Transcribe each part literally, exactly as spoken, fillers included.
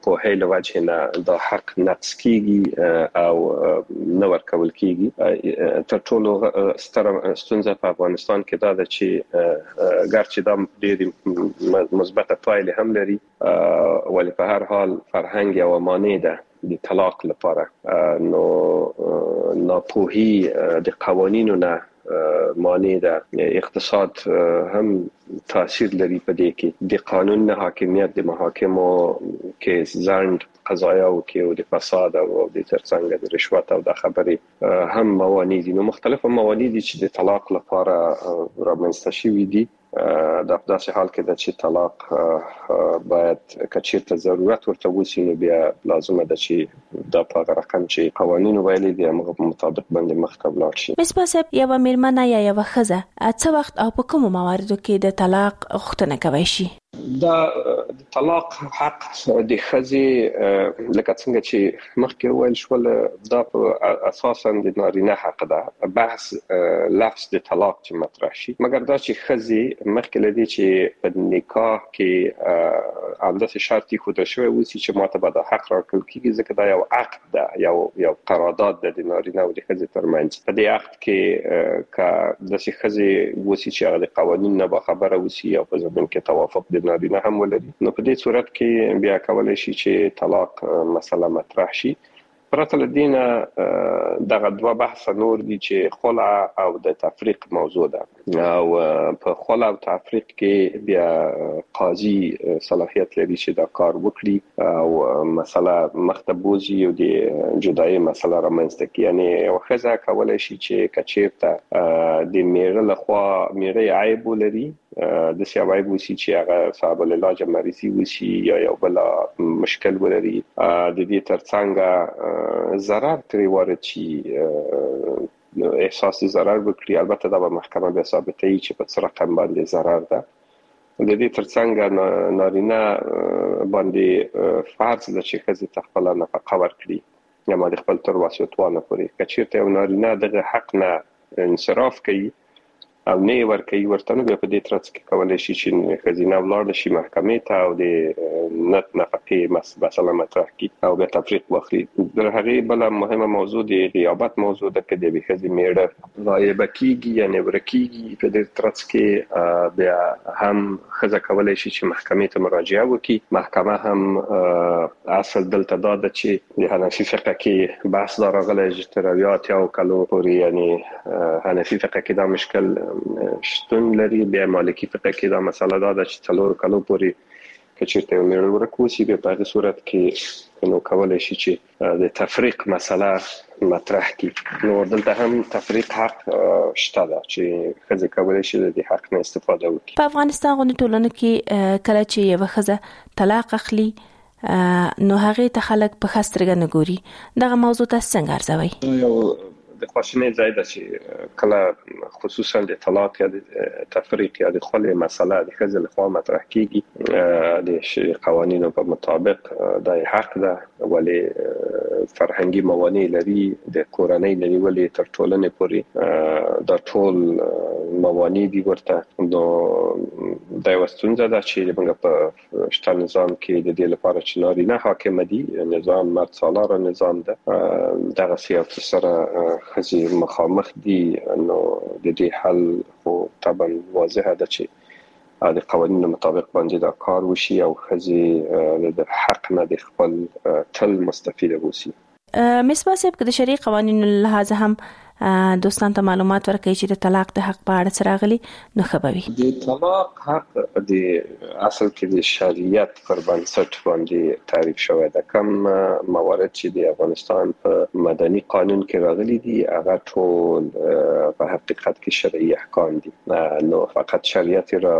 په هیله وجه نه د حق نقص کیږي او نه ورکول کیږي. تر ټولو ستره ستونزه په افغانستان کې دا ده چې ګرچې دا ډېری مثبت پایلې هم لري ولی په هر حال فرهنګ یو مانع ده د طلاق لپاره. نو ناپوهي د قوانینو نه مانع ده. اقتصاد هم تاثیر لري په دې کې. د قانون نه حاکمیت د محاکمو کې ځند قضایا او کې او د فساد او د ترڅنګ د رشوت او د خبرې هم موانع دي. نو مختلف موانع دي چې د طلاق لپاره رامنځته شوي دي. د داسې حال کې د چې طلاق باید کچیرته ضرورت ورته وسی نو بیا لازمه ده چې د په رقم چې قوانینو ویلي دي هغه په مطابق باندې مخکې ولاړ شي. مس پاسب یو میرمنه یا یو ښځه څه وخت او په کوم مواردو کې د طلاق غوښتنه کوي شي؟ دا د طلاق حق د ښځې لکه څنګه چې مخکې ویل شول دا په اساسا د نارینه حق ده. بحث لفظ د طلاق چې مطرح شي مګر دا چې ښځې مخکې لدی چې په نکاح کې همداسې شرطي خوده شوی وسی چې ماته به د حق راکړل کیږي ځکه دا یو عقد ده یو یو قرارداد ده د نارینه او د ښځې ترمنځ. په دې عقد کې که داسې ښځې وسی چې هغه د قوانینو نه باخبره وسی او په ضمن کې توافق نارینه هم ولري نو په دې صورت کې بیا کولای شي چې طلاق مسله مطرح شي. پرته له دې نه دغه دوه بحث نور دي چې خلع او د تفریق موضوع ده او په خلع او تفریق کې بیا قاضي صلاحیت لري چې دا کار وکړي او مسله مختبوزي او د جدایي مسله رامنځته کوي. یعنی یو ښځه کولای شي چې کچیرته د میړه لخوا میړه عیب ولري د سیاوای بوسی چې هغه صاحب العلاج مریضي وسی یا یو بل مشکل ولري د دې ترڅنګ ضرر تری وارد شي احساس ضرر وکړي. البته دا به محکمه به ثابتوي چې په څه رقم باندې ضرر ده. د دې ترڅنګ نارینه باندې فرض ده چې ښځې ته خپله نفقه ورکړي یا ما د خپل تر وسعتوانه پورې. که چېرته یو نارینه دغه حق نه انصراف کوي او نه ورکوي ورته نو بیا په دې ترڅ کې کولای شي چې ښځینه ولاړه شي محکمې ته او د نت نفقې مسله مطرح کړي او بیا تفریق واخلي. در هغې بله مهمه موضوع د غیابت موضوع ده که د یوې ښځې میړه غایبه کیږي یا نه ورکیږي په دې ترڅ کې بیا هم ښځه کولای شي چې محکمې ته مراجعه وکړي. محکمه هم اصل دلته دا ده چې د حنفي فقه کې بحث دا راغلی چې تر اویا اتیا کالو پورې یعنی حنفي فقه کې دا مشکل شتون لري. بیا مالکی فقه کې دا مسله دا ده چې څلور کالو پورې که چېرته یو میړه ورک وسي بیا په هغې صورت کې نو کولی شي چې د تفریق مسله مطرح کړي. نو دلته هم تفریق حق شته ده چې ښځې کولی شي د دې حق نه استفاده وکړي. په افغانستان غوندې ټولنو کې کله چې یوه ښځه طلاق اخلي نو هغې ته خلک په ښه سترګه نه ګوري. دغه موضوع تاسو څنګه ارزوئ؟ یو د خواشینۍ ځای ده چې کله خصوصا د طلاق یا د تفریق یا د خلع مسله د ښځې لخوا مطرح کیږي د قوانینو په مطابق دا حق ده ولی فرهنګي موانع لري د کورنۍ لري ولی تر ټولنې پورې دا ټول موانع دي ورته. نو دا یوه ستونزه ده چې موږ په شته نظام کې د دې لپاره چې نارینه حاکم دي نظام مرد سالاره نظام ده دغه سیاست سره ښځې مخامخ دي. نو د دې حل خو طبعا واضحه ده چې د قوانینو مطابق باندې دا کار وشي او ښځې د حق نه د خپل تل مستفیده وسی. مصباح صاحب که د شرعي قوانینو لحاظ هم دوستان ته معلومات ورکړي چې د طلاق د حق په اړه څه راغلي نو ښه به وي. د طلاق حق د اصل کې د شریعت پر بنسټ باندې تعریف شوی ده. کوم موارد چې د افغانستان په مدني قانون کې راغلي دي هغه ټول په حقیقت کې شرعي احکام دي. نو فقط شریعت را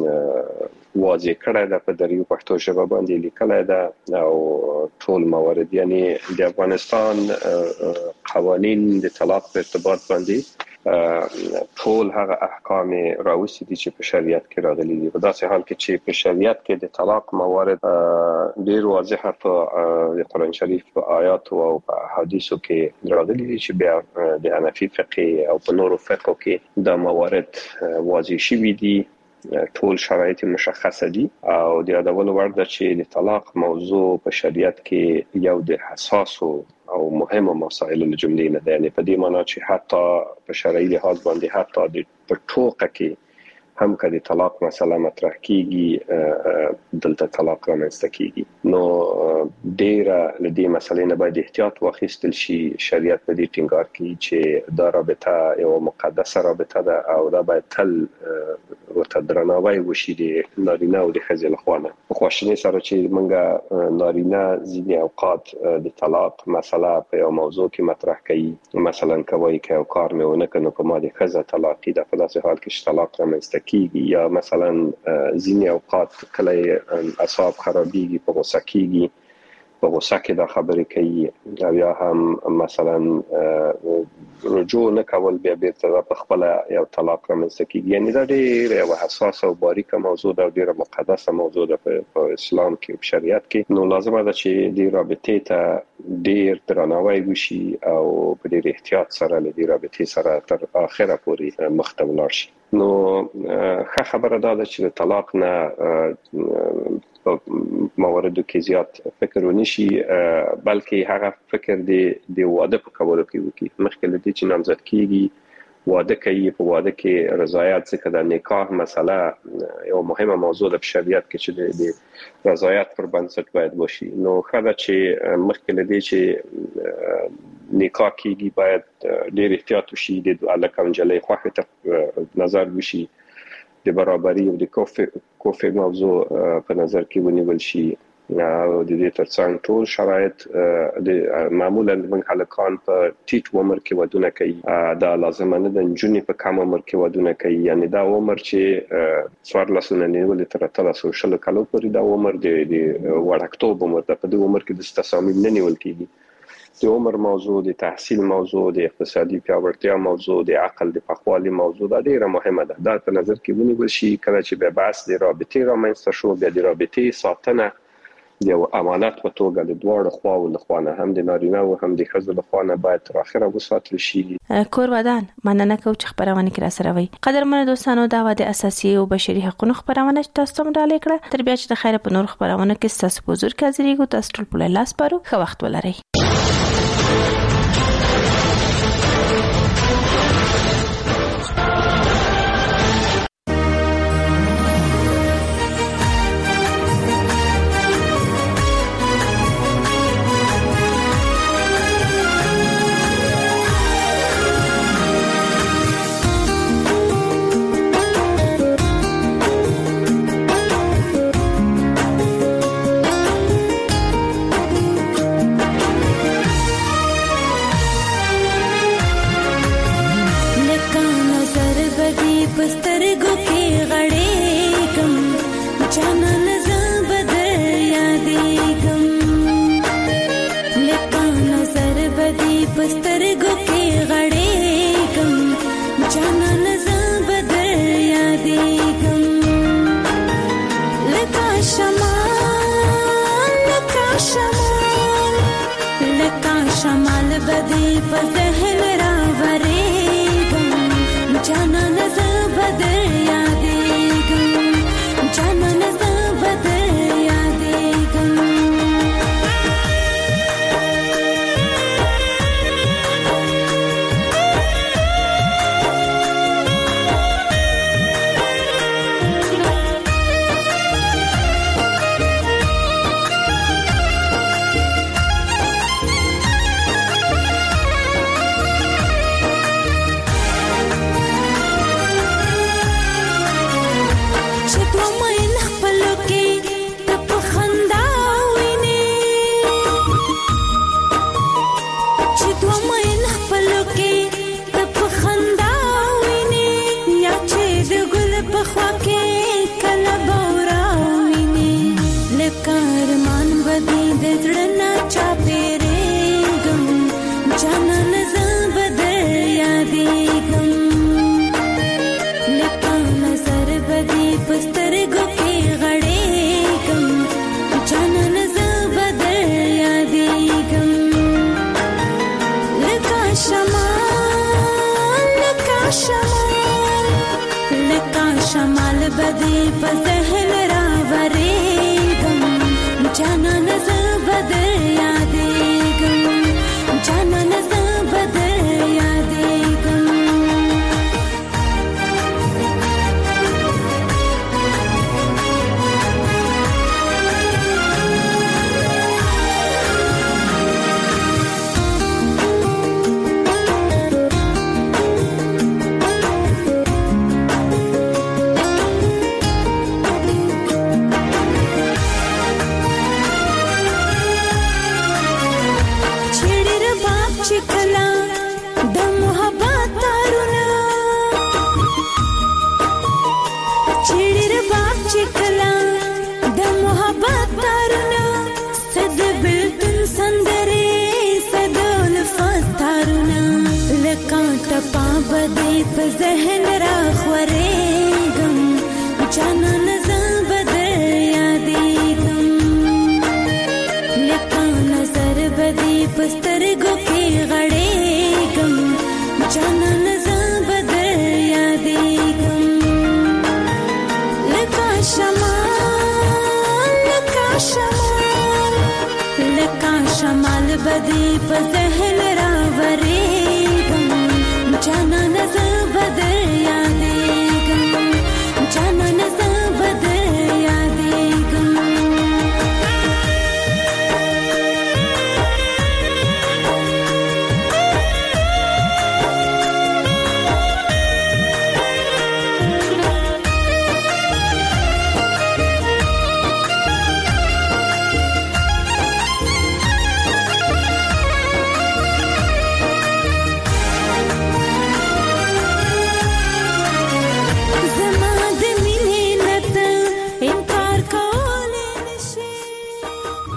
واضح کړی ده په دریو پښتو ژبه باندې لیکلی ده او ټول موارد یعنی د افغانستان قوانین د طلاق په ارتباط باندې ټول هغه احکام راوستي دي چې په شریعت کې راغلي دي. په داسې حال کې چې په شریعت کې د طلاق موارد ډېر واضحه په قرآن شریف په آیاتو او په احادیثو کې راغلي دي چې بیا د حنفي فقه او په نورو فقهو کې دا موارد واضح شوي دي ټول شرایط مشخصه دي او د یادولو وړ ده چې د طلاق موضوع په شریعت کې یو د حساسو او مهمه مسایل له جملې نه ده. یعنی په دې معنی چې حتی په شرعي لحاظ باندې حتی د پټوقه کې هم کله طلاق مسله مطرح کیږي دلته طلاق رامنځته کیږي. نو ډیره لدې مسلې نه باید احتیاط واخیستل شي. شریعت په دې ټینګار کوي چې دا رابطه یو مقدسه رابطه ده او دا باید تل ورته درناوی وشي د نارینه او د ښځې لخوا نه. په خواشینۍ سره چې موږ نارینه ځینې اوقات د طلاق مسله په یو موضوع کې مطرح کوي، مثلا کوي که یو کار مې ونه کړ نو په ما د ښځه طلاقي ده، په داسې حال کې چې طلاق رامنځته کیږي، یا مثلا ځینې اوقات کله اعصاب خرابېږي، په غوسه کیږي، په غوسه کې دا خبرې کوي، او یا هم مثلا رجوع نه کول بیا بیرته په خپل یو طلاق رامنځته کیږي. یعنی دا ډېره یو حساسه او باریکه موضوع ده، ډېره مقدسه موضوع ده په اسلام کې او شریعت کې. نو لازمه ده چې د رابطې ته ډېر درناوی وشي او په ډېر احتیاط سره له دې رابطې سره تر اخره پورې مخ ته ولاړ شي. نو ښه خبره دا ده چې د طلاق نه مواردو کې زیات فکر ونشي، بلکې هغه فکر دی د واده په کولو کې وکړي. مخکې له دې چې نامزد کیږي واده کوي، په واده کې رضایت، ځکه د نکاح مسله یو مهمه موضوع ده په شریعت کې چې د رضایت پر بنسټ باید وشي. نو ښه ده چې مخکې له دې چې نکاح کیږي باید ډېر احتیاط وشي، د هلک او نجلۍ خوښې ته نظر وشي، د برابرۍ او د کوفې موضوع په نظر کې ونیول شي، او د دې ترڅنګ ټول شرایط د معمولا موږ هلکان په ټیټ عمر کې ودونه کوي، دا لازمه نه ده نجونې په کم عمر کې ودونه کوي. یعنی دا عمر چې څوارلسو نه نیولې تر اتلسو شلو کالو پورې دا عمر د وړکتوب عمر ده. په دې عمر کې د تصامیم نه نیول کیږي. د عمر موضوع، د تحصیل موضوع، د اقتصادي پیاوړتیا موضوع، د عقل د پخوالي موضوع دا ډیره مهمه ده. دا په نظر کې ونیول شي کله چې به بحث د رابطې رامنځته شو. بیا د رابطې ساتنه د یو امانت په توګه د دواړو خواو له خوا نه، هم د نارینه او هم د ښځو له خوا نه باید تر اخره وساتل شي. کور ودان مننه کوم چې خبرونه کې را سره وي. قدرمن دوستانو، دا و د اساسي او بشري حقوقو خبرونه چې تاسو ته مډالې کړه. تر بیا چې د خیره په نور خبرونه کې تاسو په حضور کې حاضرېږو. تاسو ټول په لاس پارو. ښه وخت ولرئ. بدی په ذهن راورېږم جانان زه به در یادېږم جانان زه به در یادېږم بدی په ذهن را خورېږم جانان زه به در یادېږم لکه نظر بدی په سترګو کې غړېږم جانان زه به در یادېږم لکه شمال لکه شمال لکه شمال بدی په ذهن را ورېږم جانان زه به در یادېږم جانان زه